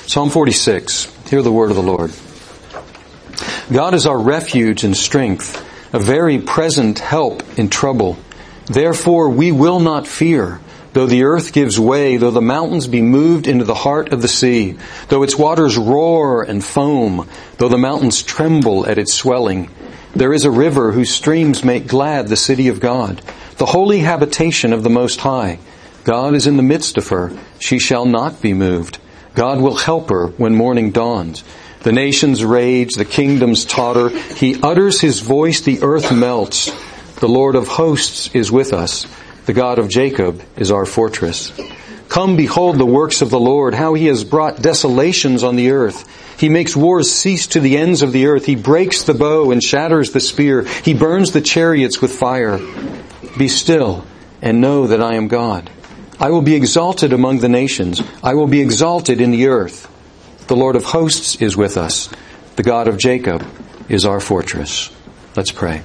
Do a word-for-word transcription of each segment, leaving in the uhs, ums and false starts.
Psalm forty-six. Hear the word of the Lord. God is our refuge and strength, a very present help in trouble. Therefore we will not fear, though the earth gives way, though the mountains be moved into the heart of the sea, though its waters roar and foam, though the mountains tremble at its swelling. There is a river whose streams make glad the city of God, the holy habitation of the Most High. God is in the midst of her. She shall not be moved. God will help her when morning dawns. The nations rage, the kingdoms totter. He utters His voice, the earth melts. The Lord of hosts is with us. The God of Jacob is our fortress. Come, behold the works of the Lord, how He has brought desolations on the earth. He makes wars cease to the ends of the earth. He breaks the bow and shatters the spear. He burns the chariots with fire. Be still and know that I am God. I will be exalted among the nations. I will be exalted in the earth. The Lord of hosts is with us. The God of Jacob is our fortress. Let's pray.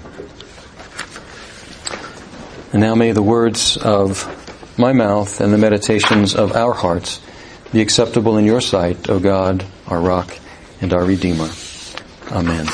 And now may the words of my mouth and the meditations of our hearts be acceptable in your sight, O God, our rock and our Redeemer. Amen.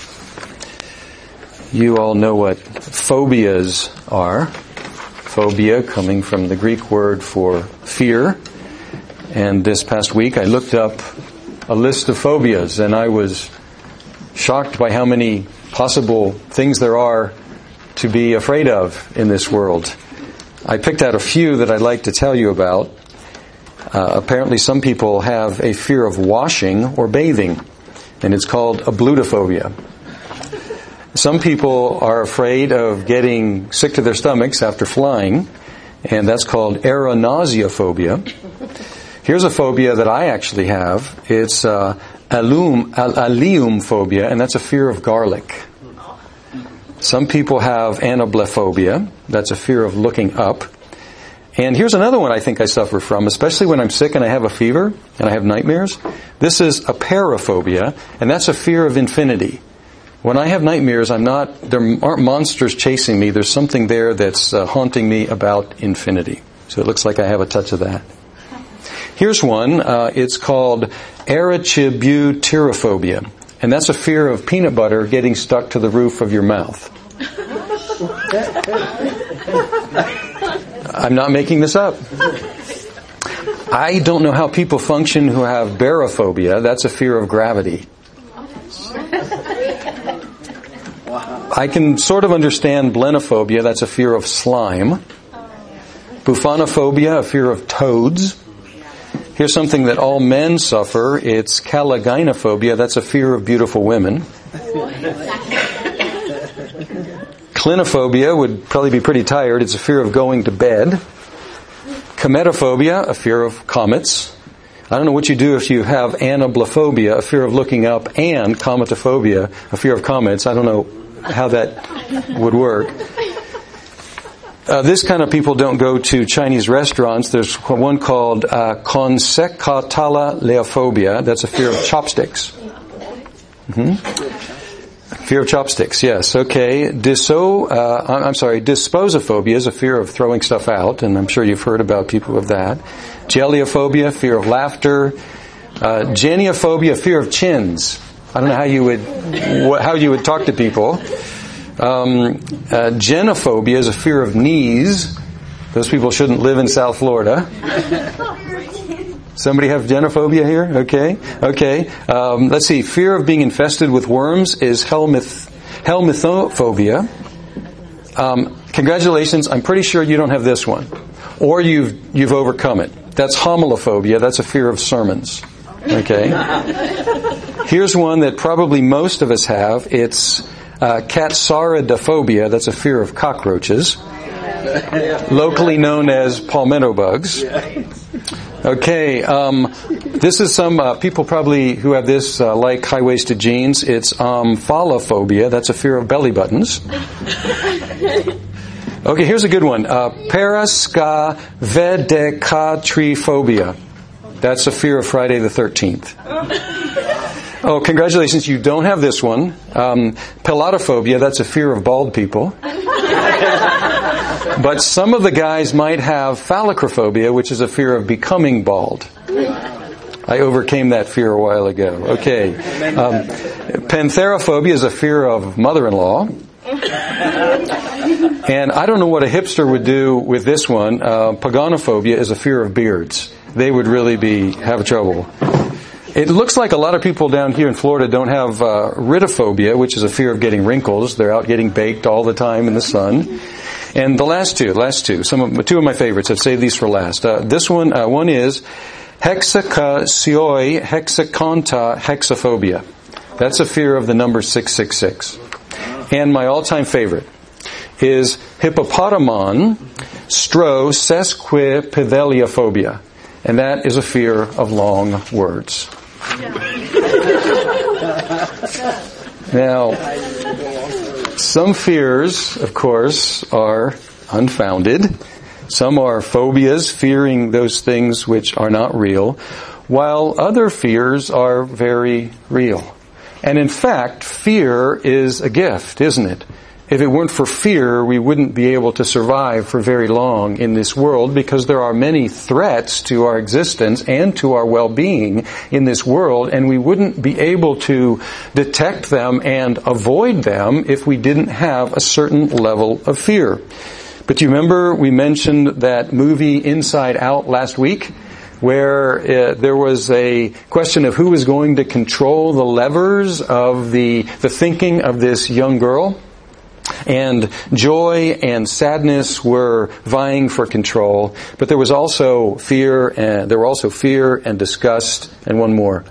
You all know what phobias are. Phobia coming from the Greek word for fear. And this past week I looked up a list of phobias, and I was shocked by how many possible things there are to be afraid of in this world. I picked out a few that I'd like to tell you about. Uh, apparently some people have a fear of washing or bathing, and it's called ablutophobia. Some people are afraid of getting sick to their stomachs after flying, and that's called aeronauseaphobia. Here's a phobia that I actually have. It's uh, alum, al- allium phobia, and that's a fear of garlic. Some people have anablephobia. That's a fear of looking up. And here's another one I think I suffer from, especially when I'm sick and I have a fever and I have nightmares. This is apeirophobia, and that's a fear of infinity. When I have nightmares, I'm not, there aren't monsters chasing me. There's something there that's uh, haunting me about infinity. So it looks like I have a touch of that. Here's one. Uh, it's called arachibutyrophobia, and that's a fear of peanut butter getting stuck to the roof of your mouth. I'm not making this up. I don't know how people function who have barophobia. That's a fear of gravity. I can sort of understand blenophobia. That's a fear of slime. Buffonophobia, a fear of toads. Here's something that all men suffer. It's calogynophobia. That's a fear of beautiful women. Clinophobia would probably be pretty tired. It's a fear of going to bed. Cometophobia, a fear of comets. I don't know what you do if you have anablephobia, a fear of looking up, and cometophobia, a fear of comets. I don't know how that would work. Uh, this kind of people don't go to Chinese restaurants. There's one called uh, consequentalaleophobia. That's a fear of chopsticks. Mm-hmm. Fear of chopsticks, yes. Okay. Diso, uh, I'm sorry, disposophobia is a fear of throwing stuff out, and I'm sure you've heard about people with that. Geliophobia, fear of laughter. Uh, geniophobia, fear of chins. I don't know how you would how you would talk to people. Um, uh, genophobia is a fear of knees. Those people shouldn't live in South Florida. Somebody have genophobia here? Okay. Okay. Um, let's see. Fear of being infested with worms is helmith, helmithophobia. Um, congratulations. I'm pretty sure you don't have this one. Or you've, you've overcome it. That's homilophobia. That's a fear of sermons. Okay. Here's one that probably most of us have. It's uh, catsauridophoia. That's a fear of cockroaches. Locally known as palmetto bugs. Okay, um, this is some uh, people probably who have this uh, like high-waisted jeans. It's omphalophobia. That's a fear of belly buttons. Okay, here's a good one. Uh, Paraskavedecatriphobia. That's a fear of Friday the thirteenth. Oh, congratulations, you don't have this one. Um, Pelatophobia. That's a fear of bald people. But some of the guys might have phallicrophobia, which is a fear of becoming bald. I overcame that fear a while ago. Okay. Um, pantherophobia is a fear of mother-in-law. And I don't know what a hipster would do with this one. Uh, paganophobia is a fear of beards. They would really be have trouble. It looks like a lot of people down here in Florida don't have uh, rhidophobia, which is a fear of getting wrinkles. They're out getting baked all the time in the sun. And the last two, last two, some of, two of my favorites. I've saved these for last. Uh, this one, uh, one is hexacasioi hexaconta hexaphobia. That's a fear of the number six six six. And my all-time favorite is hippopotamon stro sesquipedaliophobia. And that is a fear of long words. Now, some fears, of course, are unfounded. Some are phobias, fearing those things which are not real, while other fears are very real. And in fact, fear is a gift, isn't it? If it weren't for fear, we wouldn't be able to survive for very long in this world, because there are many threats to our existence and to our well-being in this world, and we wouldn't be able to detect them and avoid them if we didn't have a certain level of fear. But you remember we mentioned that movie Inside Out last week, where uh, there was a question of who was going to control the levers of the the thinking of this young girl. And joy and sadness were vying for control, but there was also fear, and there were also fear and disgust, and one more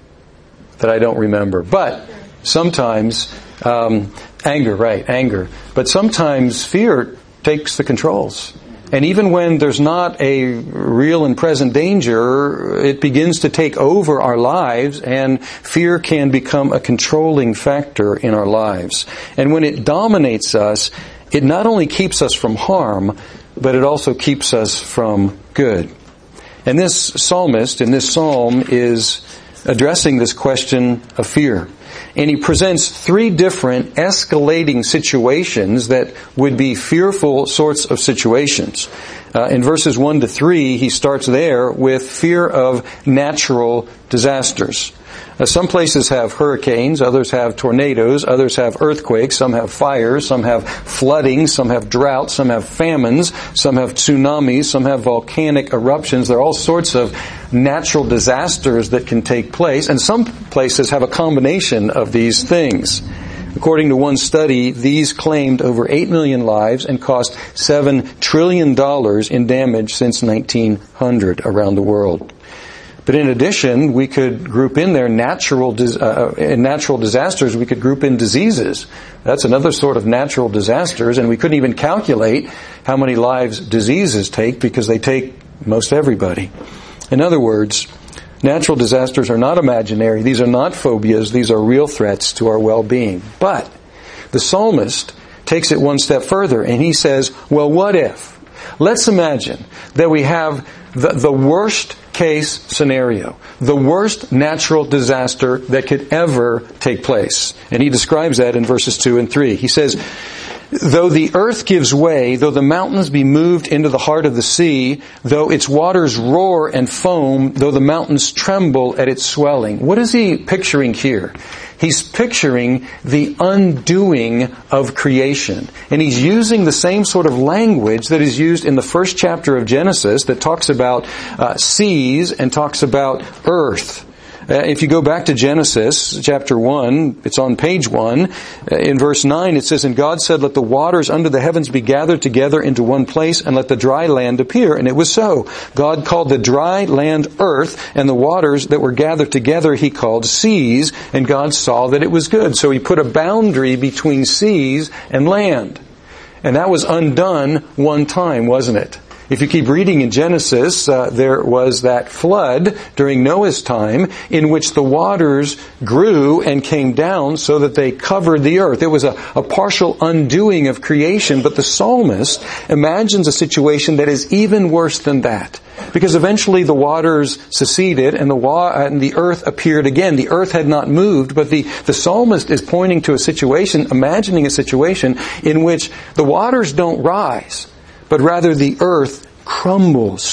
that I don't remember. But sometimes um, anger, right? Anger. But sometimes fear takes the controls. And even when there's not a real and present danger, it begins to take over our lives, and fear can become a controlling factor in our lives. And when it dominates us, it not only keeps us from harm, but it also keeps us from good. And this psalmist in this psalm is addressing this question of fear. And he presents three different escalating situations that would be fearful sorts of situations. Uh, in verses one to three, he starts there with fear of natural disasters. Uh, some places have hurricanes, others have tornadoes, others have earthquakes, some have fires, some have flooding, some have droughts, some have famines, some have tsunamis, some have volcanic eruptions. There are all sorts of natural disasters that can take place, and some places have a combination of these things. According to one study, these claimed over eight million lives and cost seven trillion dollars in damage since nineteen hundred around the world. But in addition, we could group in there natural uh, in natural disasters. We could group in diseases. That's another sort of natural disasters, and we couldn't even calculate how many lives diseases take, because they take most everybody. In other words, natural disasters are not imaginary. These are not phobias. These are real threats to our well-being. But the psalmist takes it one step further, and he says, well, what if? Let's imagine that we have the, the worst case scenario, the worst natural disaster that could ever take place. And he describes that in verses two and three. He says, though the earth gives way, though the mountains be moved into the heart of the sea, though its waters roar and foam, though the mountains tremble at its swelling. What is he picturing here? He's picturing the undoing of creation. And he's using the same sort of language that is used in the first chapter of Genesis that talks about uh, seas and talks about earth. Uh, if you go back to Genesis chapter one, it's on page one. Uh, in verse nine it says, and God said, let the waters under the heavens be gathered together into one place, and let the dry land appear. And it was so. God called the dry land earth, and the waters that were gathered together he called seas, and God saw that it was good. So he put a boundary between seas and land. And that was undone one time, wasn't it? If you keep reading in Genesis, uh, there was that flood during Noah's time in which the waters grew and came down so that they covered the earth. It was a, a partial undoing of creation, but the psalmist imagines a situation that is even worse than that. Because eventually the waters seceded and the wa- and the earth appeared again. The earth had not moved, but the, the psalmist is pointing to a situation, imagining a situation in which the waters don't rise, but rather the earth crumbles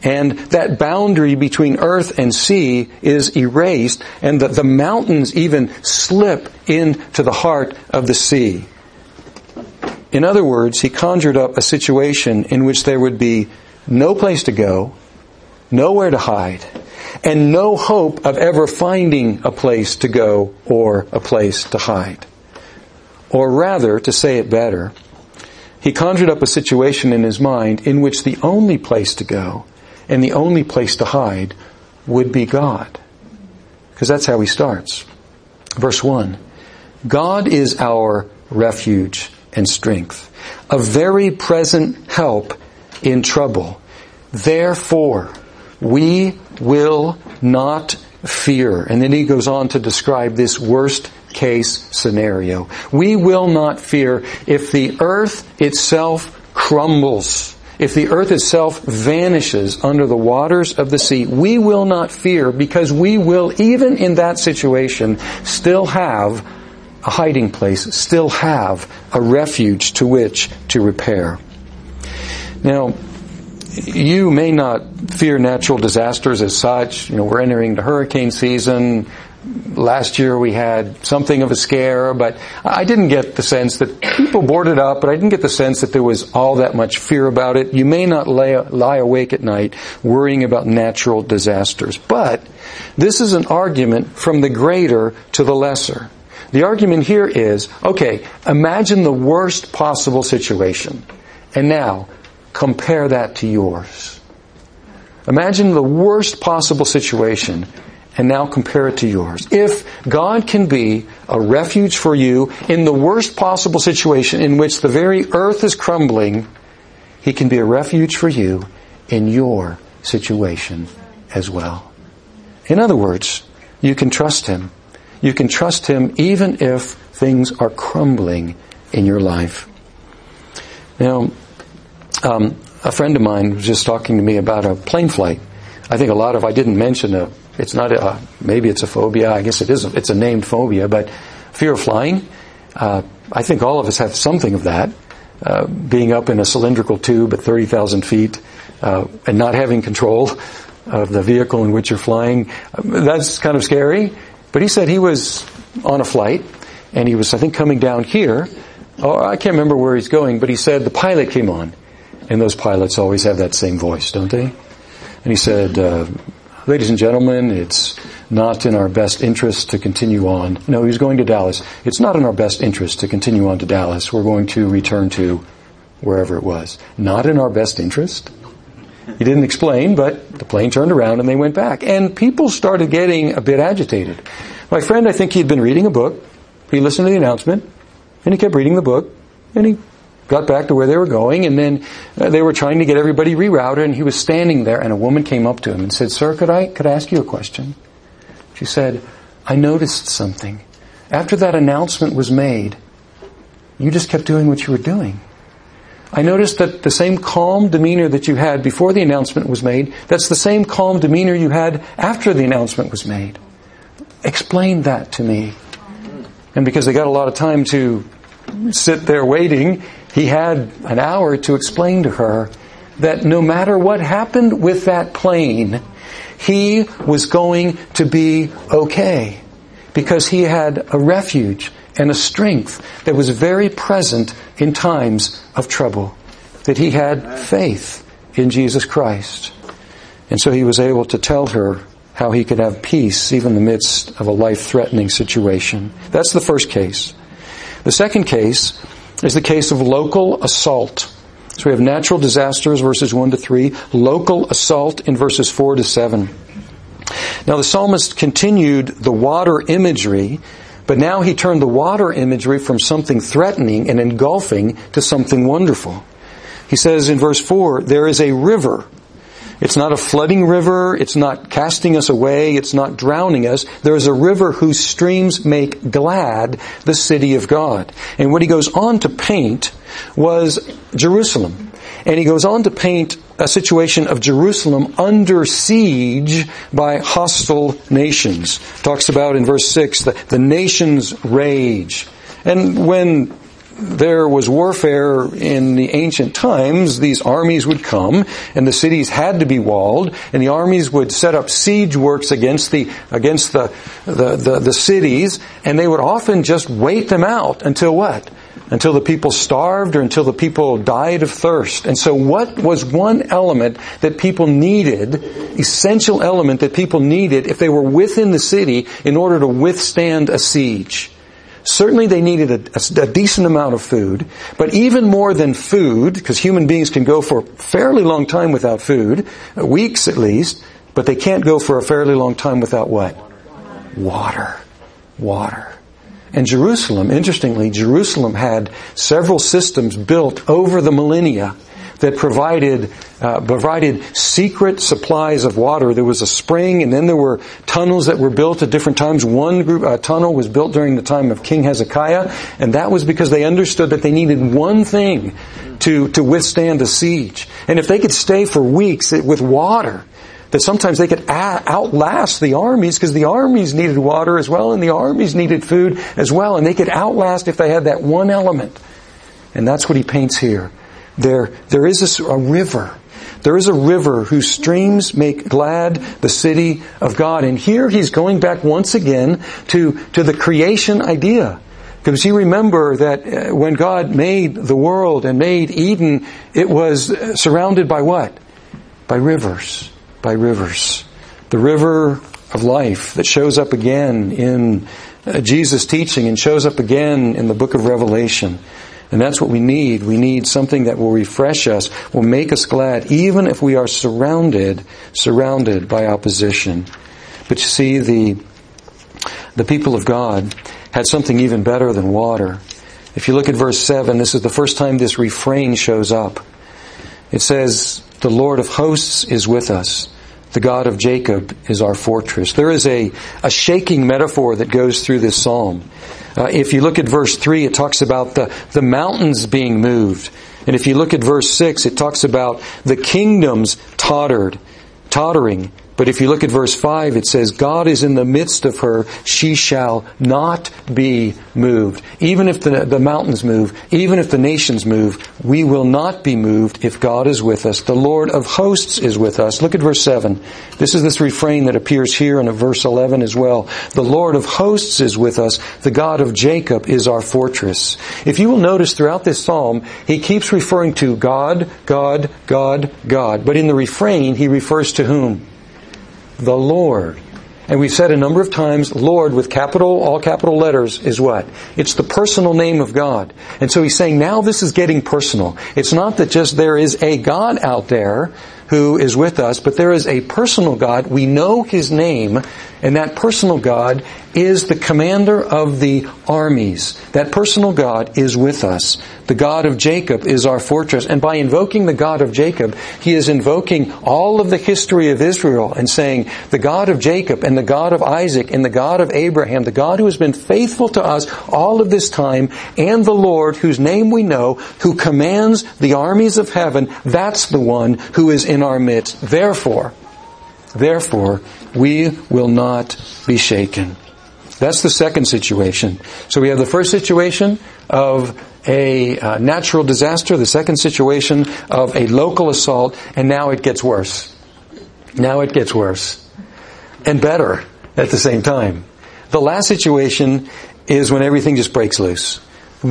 And that boundary between earth and sea is erased, and the, the mountains even slip into the heart of the sea. In other words, he conjured up a situation in which there would be no place to go, nowhere to hide, and no hope of ever finding a place to go or a place to hide. Or rather, to say it better, he conjured up a situation in his mind in which the only place to go and the only place to hide would be God. Because that's how he starts. Verse one, God is our refuge and strength, a very present help in trouble. Therefore, we will not fear. And then he goes on to describe this worst case scenario. We will not fear if the earth itself crumbles, if the earth itself vanishes under the waters of the sea. We will not fear, because we will, even in that situation, still have a hiding place, still have a refuge to which to repair. Now, you may not fear natural disasters as such. You know, we're entering the hurricane season. Last year we had something of a scare, but I didn't get the sense that people boarded up, but I didn't get the sense that there was all that much fear about it. You may not lay, lie awake at night worrying about natural disasters. But this is an argument from the greater to the lesser. The argument here is, okay, imagine the worst possible situation. And now, compare that to yours. Imagine the worst possible situation, and now compare it to yours. If God can be a refuge for you in the worst possible situation in which the very earth is crumbling, He can be a refuge for you in your situation as well. In other words, you can trust Him. You can trust Him even if things are crumbling in your life. Now, um, a friend of mine was just talking to me about a plane flight. I think a lot of, I didn't mention a, it's not a, maybe it's a phobia, I guess it is, a, it's a named phobia, but fear of flying. Uh, I think all of us have something of that. Uh, being up in a cylindrical tube at thirty thousand feet, uh, and not having control of the vehicle in which you're flying, that's kind of scary. But he said he was on a flight, and he was, I think, coming down here. Oh, I can't remember where he's going, but he said the pilot came on. And those pilots always have that same voice, don't they? And he said, uh, ladies and gentlemen, it's not in our best interest to continue on. No, he was going to Dallas. It's not in our best interest to continue on to Dallas. We're going to return to wherever it was. Not in our best interest? He didn't explain, but the plane turned around and they went back. And people started getting a bit agitated. My friend, I think he'd been reading a book. He listened to the announcement, and he kept reading the book, and he got back to where they were going, and then uh, they were trying to get everybody rerouted, and he was standing there, and a woman came up to him and said, "Sir, could I, could I ask you a question?" She said, "I noticed something. After that announcement was made, you just kept doing what you were doing. I noticed that the same calm demeanor that you had before the announcement was made, that's the same calm demeanor you had after the announcement was made. Explain that to me." And because they got a lot of time to sit there waiting, he had an hour to explain to her that no matter what happened with that plane, he was going to be okay, because he had a refuge and a strength that was very present in times of trouble, that he had faith in Jesus Christ. And so he was able to tell her how he could have peace even in the midst of a life-threatening situation. That's the first case. The second case is the case of local assault. So we have natural disasters, verses one to three, local assault in verses four to seven. Now the psalmist continued the water imagery, but now he turned the water imagery from something threatening and engulfing to something wonderful. He says in verse four, there is a river. It's not a flooding river. It's not casting us away. It's not drowning us. There is a river whose streams make glad the city of God. And what he goes on to paint was Jerusalem. And he goes on to paint a situation of Jerusalem under siege by hostile nations. Talks about in verse six, the, the nations rage. And when there was warfare in the ancient times, these armies would come, and the cities had to be walled, and the armies would set up siege works against the against the the, the, the cities, and they would often just wait them out until what? Until the people starved or until the people died of thirst. And so what was one element that people needed, essential element that people needed if they were within the city in order to withstand a siege? Certainly they needed a, a, a decent amount of food, but even more than food, because human beings can go for a fairly long time without food, weeks at least, but they can't go for a fairly long time without what? Water. Water. And Jerusalem, interestingly, Jerusalem had several systems built over the millennia that provided uh, provided secret supplies of water. There was a spring, and then there were tunnels that were built at different times. One group, uh, tunnel was built during the time of King Hezekiah, and that was because they understood that they needed one thing to to withstand a siege. And if they could stay for weeks with water, that sometimes they could outlast the armies, because the armies needed water as well, and the armies needed food as well, and they could outlast if they had that one element. And that's what he paints here. There, there is a, a river. There is a river whose streams make glad the city of God. And here he's going back once again to, to the creation idea. Because you remember that when God made the world and made Eden, it was surrounded by what? By rivers. By rivers. The river of life that shows up again in uh, Jesus' teaching and shows up again in the book of Revelation. And that's what we need. We need something that will refresh us, will make us glad, even if we are surrounded, surrounded by opposition. But you see, the, the people of God had something even better than water. If you look at verse seven, this is the first time this refrain shows up. It says, "The Lord of hosts is with us. The God of Jacob is our fortress." There is a, a shaking metaphor that goes through this psalm. Uh, if you look at verse three, it talks about the, the mountains being moved. And if you look at verse six, it talks about the kingdoms tottered, tottering. But if you look at verse five, it says, God is in the midst of her, she shall not be moved. Even if the, the mountains move, even if the nations move, we will not be moved if God is with us. The Lord of hosts is with us. Look at verse seven. This is this refrain that appears here in verse eleven as well. The Lord of hosts is with us. The God of Jacob is our fortress. If you will notice throughout this psalm, he keeps referring to God, God, God, God. But in the refrain, he refers to whom? The Lord. And we've said a number of times, Lord with capital, all capital letters is what? It's the personal name of God. And so he's saying now this is getting personal. It's not that just there is a God out there who is with us, but there is a personal God. We know His name, and that personal God is the commander of the armies. That personal God is with us. The God of Jacob is our fortress. And by invoking the God of Jacob, he is invoking all of the history of Israel and saying, the God of Jacob and the God of Isaac and the God of Abraham, the God who has been faithful to us all of this time, and the Lord whose name we know, who commands the armies of heaven, that's the one who is in our midst. Therefore, therefore, we will not be shaken. That's the second situation. So we have the first situation of a uh, natural disaster, the second situation of a local assault, and now it gets worse. Now it gets worse. And better at the same time. The last situation is when everything just breaks loose.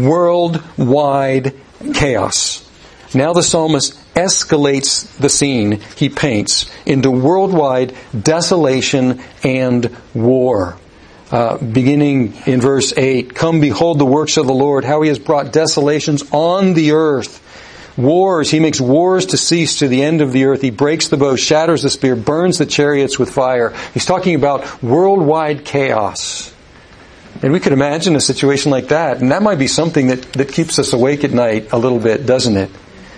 Worldwide chaos. Now the psalmist escalates the scene he paints into worldwide desolation and war. Uh, beginning in verse eight, come behold the works of the Lord, how He has brought desolations on the earth. Wars, He makes wars to cease to the end of the earth. He breaks the bow, shatters the spear, burns the chariots with fire. He's talking about worldwide chaos. And we could imagine a situation like that, and that might be something that, that keeps us awake at night a little bit, doesn't it?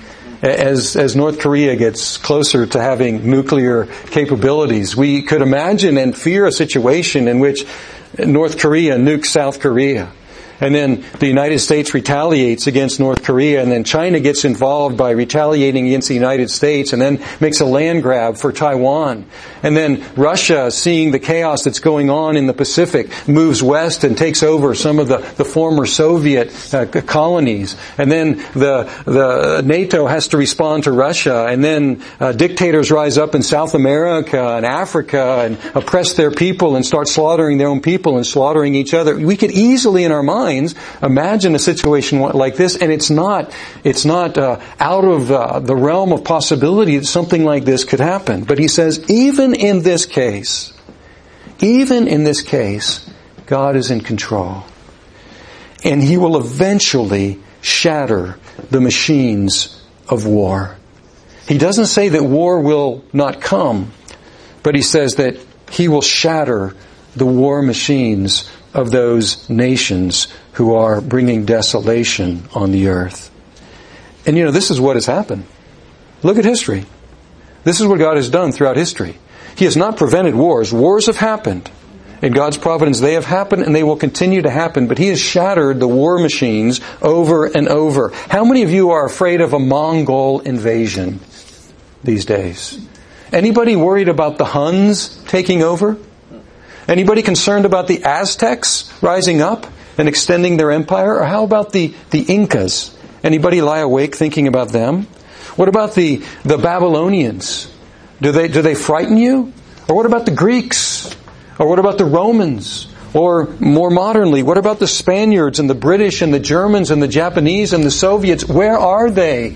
As, as North Korea gets closer to having nuclear capabilities, we could imagine and fear a situation in which North Korea nukes South Korea. And then the United States retaliates against North Korea, and then China gets involved by retaliating against the United States, and then makes a land grab for Taiwan. And then Russia, seeing the chaos that's going on in the Pacific, moves west and takes over some of the, the former Soviet uh, colonies. And then the, the NATO has to respond to Russia, and then uh, dictators rise up in South America and Africa and oppress their people and start slaughtering their own people and slaughtering each other. We could easily in our minds imagine a situation like this, and it's not it's not uh, out of uh, the realm of possibility that something like this could happen. But he says, even in this case, even in this case, God is in control. And He will eventually shatter the machines of war. He doesn't say that war will not come, but He says that He will shatter the war machines of those nations who are bringing desolation on the earth. And you know, this is what has happened. Look at history. This is what God has done throughout history. He has not prevented wars. Wars have happened. In God's providence, they have happened and they will continue to happen. But He has shattered the war machines over and over. How many of you are afraid of a Mongol invasion these days? Anybody worried about the Huns taking over? Anybody concerned about the Aztecs rising up and extending their empire? Or how about the, the Incas? Anybody lie awake thinking about them? What about the, the Babylonians? Do they, do they frighten you? Or what about the Greeks? Or what about the Romans? Or more modernly, what about the Spaniards and the British and the Germans and the Japanese and the Soviets? Where are they?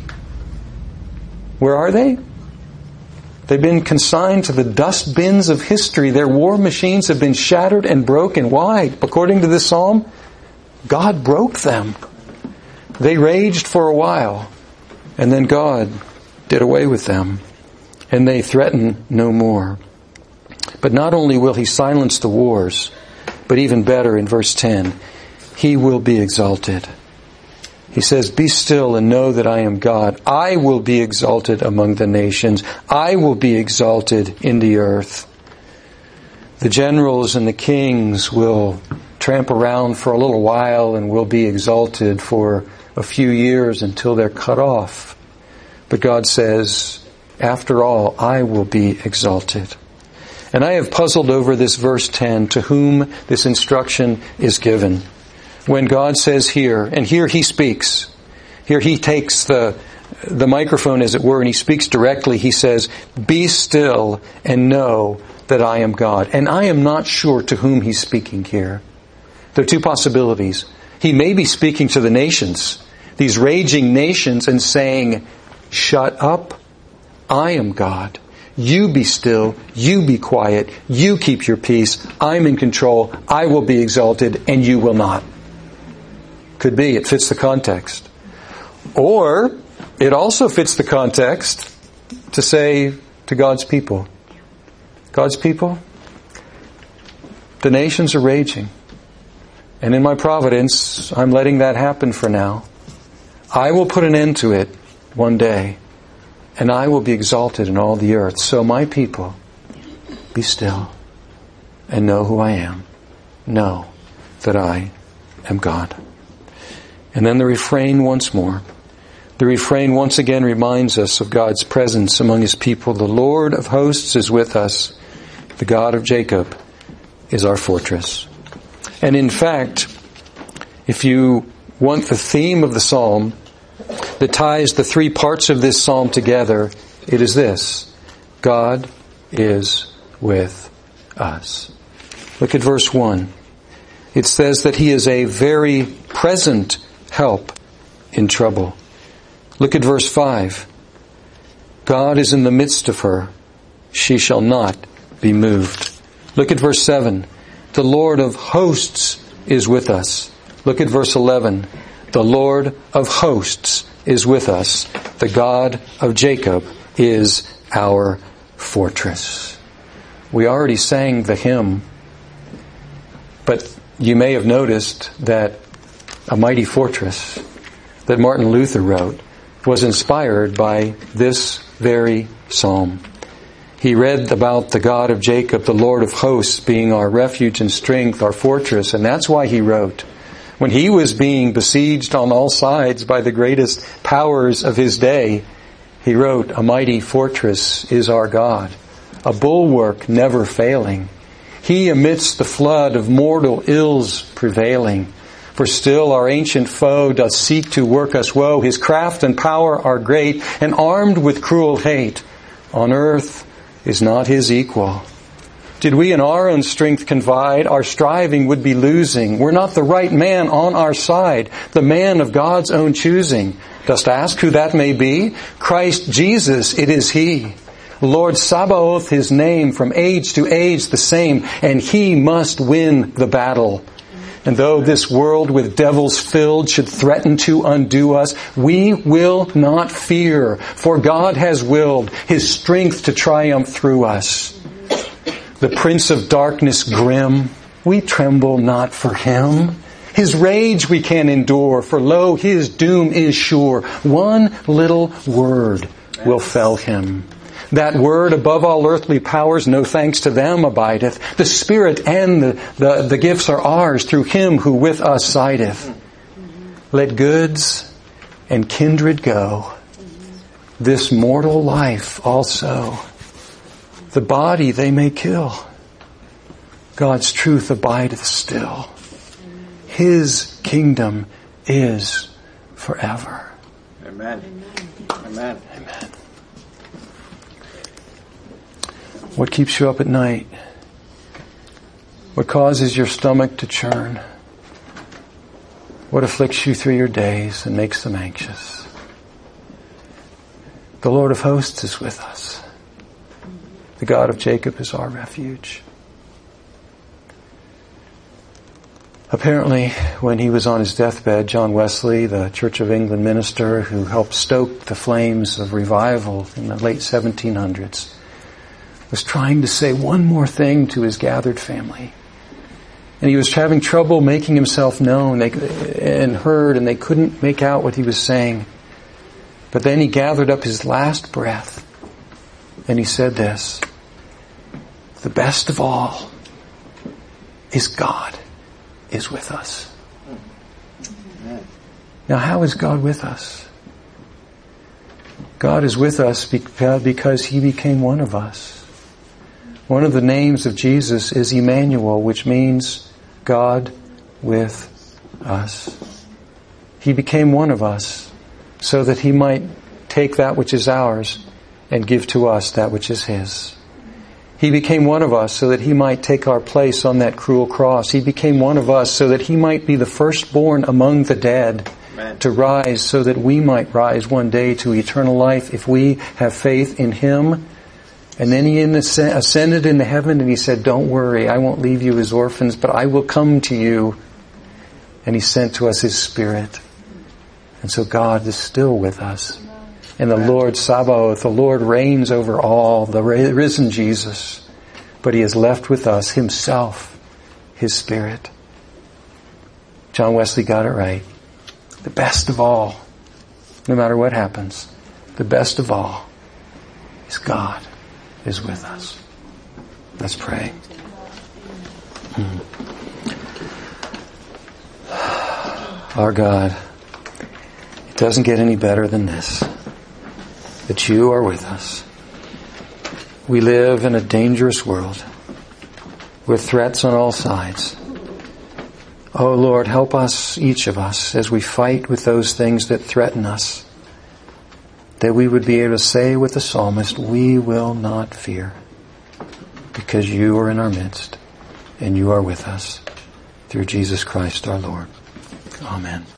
Where are they? They've been consigned to the dust bins of history. Their war machines have been shattered and broken. Why? According to this psalm, God broke them. They raged for a while, and then God did away with them, and they threaten no more. But not only will He silence the wars, but even better, in verse ten, He will be exalted. He says, be still and know that I am God. I will be exalted among the nations. I will be exalted in the earth. The generals and the kings will tramp around for a little while and will be exalted for a few years until they're cut off. But God says, after all, I will be exalted. And I have puzzled over this verse ten, to whom this instruction is given. When God says here, and here He speaks, here He takes the the microphone, as it were, and He speaks directly. He says, be still and know that I am God. And I am not sure to whom He's speaking here. There are two possibilities. He may be speaking to the nations, these raging nations, and saying, shut up, I am God. You be still, you be quiet, you keep your peace, I'm in control, I will be exalted, and you will not. Could be, it fits the context. Or, it also fits the context to say to God's people, God's people, the nations are raging. And in my providence, I'm letting that happen for now. I will put an end to it one day, and I will be exalted in all the earth. So my people, be still and know who I am. Know that I am God. And then the refrain once more. The refrain once again reminds us of God's presence among His people. The Lord of hosts is with us. The God of Jacob is our fortress. And in fact, if you want the theme of the psalm that ties the three parts of this psalm together, it is this: God is with us. Look at verse one. It says that He is a very present help in trouble. Look at verse five. God is in the midst of her. She shall not be moved. Look at verse seven. The Lord of hosts is with us. Look at verse eleven. The Lord of hosts is with us. The God of Jacob is our fortress. We already sang the hymn, but you may have noticed that A Mighty Fortress that Martin Luther wrote was inspired by this very psalm. He read about the God of Jacob, the Lord of hosts, being our refuge and strength, our fortress, and that's why he wrote, When he was being besieged on all sides by the greatest powers of his day, he wrote, "A mighty fortress is our God, a bulwark never failing. He amidst the flood of mortal ills prevailing. For still our ancient foe doth seek to work us woe. His craft and power are great, and armed with cruel hate. On earth is not his equal. Did we in our own strength confide, our striving would be losing. We're not the right man on our side, the man of God's own choosing. Dost ask who that may be? Christ Jesus, it is He. Lord Sabaoth His name, from age to age the same, and He must win the battle. And though this world with devils filled should threaten to undo us, we will not fear, for God has willed His strength to triumph through us. The Prince of Darkness grim, we tremble not for Him. His rage we can endure, for lo, His doom is sure. One little word will fell Him. That word above all earthly powers, no thanks to them abideth. The Spirit and the, the, the gifts are ours through Him who with us sideth. Let goods and kindred go, this mortal life also. The body they may kill, God's truth abideth still. His kingdom is forever. Amen. Amen. Amen. What keeps you up at night? What causes your stomach to churn? What afflicts you through your days and makes them anxious? The Lord of hosts is with us. The God of Jacob is our refuge. Apparently, when he was on his deathbed, John Wesley, the Church of England minister who helped stoke the flames of revival in the late seventeen hundreds, was trying to say one more thing to his gathered family. And he was having trouble making himself known they, and heard, and they couldn't make out what he was saying. But then he gathered up his last breath, and he said this: the best of all is God is with us. Now, how is God with us? God is with us because He became one of us. One of the names of Jesus is Emmanuel, which means God with us. He became one of us so that He might take that which is ours and give to us that which is His. He became one of us so that He might take our place on that cruel cross. He became one of us so that He might be the firstborn among the dead, Amen. To rise so that we might rise one day to eternal life if we have faith in Him. And then He ascended into heaven and He said, don't worry, I won't leave you as orphans, but I will come to you. And He sent to us His Spirit. And so God is still with us. And the Lord Sabaoth, the Lord reigns over all, the risen Jesus. But He has left with us Himself, His Spirit. John Wesley got it right. The best of all, no matter what happens, the best of all is God is with us. Let's pray. Hmm. Our God, it doesn't get any better than this, that You are with us. We live in a dangerous world with threats on all sides. Oh Lord, help us, each of us, as we fight with those things that threaten us, that we would be able to say with the psalmist, we will not fear, because You are in our midst, and You are with us, through Jesus Christ our Lord. Amen.